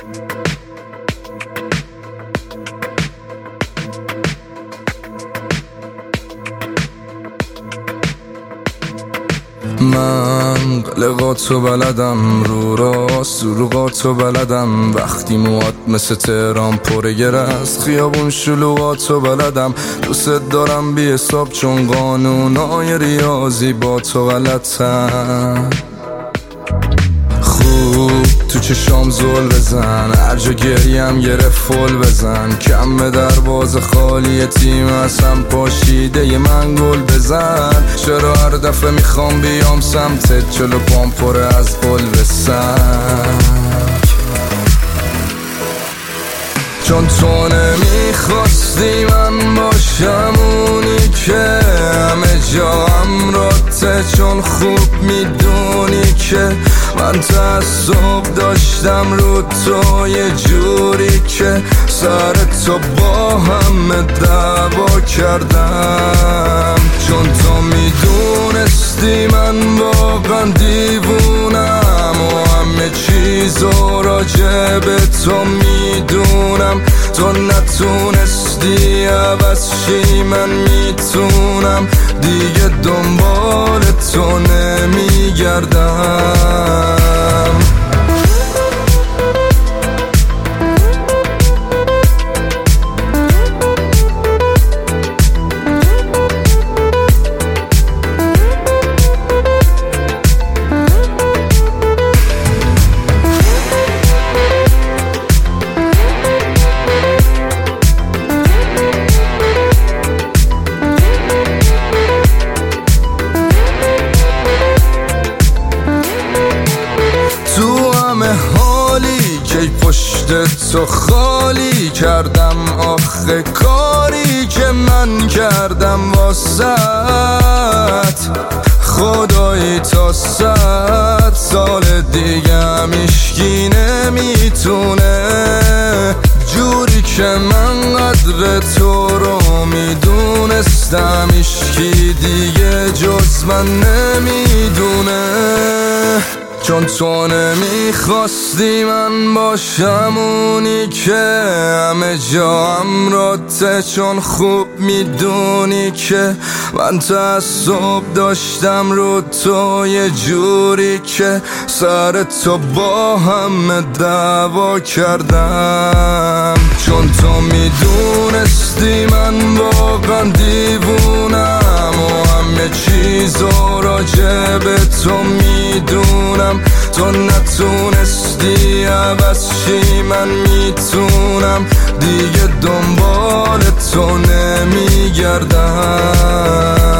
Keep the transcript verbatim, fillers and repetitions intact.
من قلقاتو بلدم، رو راست دروغاتو بلدم، وقتی موات مثل تهران پره گرست خیابون شلوغاتو بلدم. دوست دارم بی حساب چون قانونای ریاضی با تو غلطم. خوب تو چشام زل بزن، هر جا گریم گره فل بزن، کم به دروازه خالی تیم اصلا پاشیده ی من گل بزن. چرا هر دفعه میخوام بیام سمتت جلو پام پره از گل بسن؟ چون تو نمیخواستی من باشم اونی که همه جا امراته، چون خوب میدونی که من تعصب داشتم رو تو یه جوری که سر تو با همه دعوا کردم. چون تو میدونستی من واقعا دیوونم و همه چیزو راجع به تو میدونم. تو نتونستی عوض شی، من میتونم دیگه دنبال تو نمیگردم. کی پشت تو خالی کردم آخه کاری که من کردم واسط. خدایی تا صد سال دیگه هم هیچکی نمیتونه جوری که من قدر تو رو میدونستم، هیچکی دیگه جز من نمیدونه. چون تو نمیخواستی من باشم اونی که همه جا امراته، چون خوب میدونی که من تعصب داشتم رو تو یه جوری که سر تو با همه دعوا کردم. چون تو میدونستی من واقعا دیوونم و همه چیزو راجع به تو میدونم. تو نتونستی عوض شی، من میتونم دیگه دنبال تو نمیگردم.